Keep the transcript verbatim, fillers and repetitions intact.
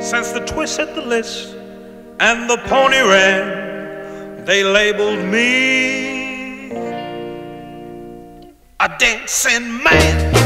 Since the twist hit the list and the pony ran, they labeled me a dancing man.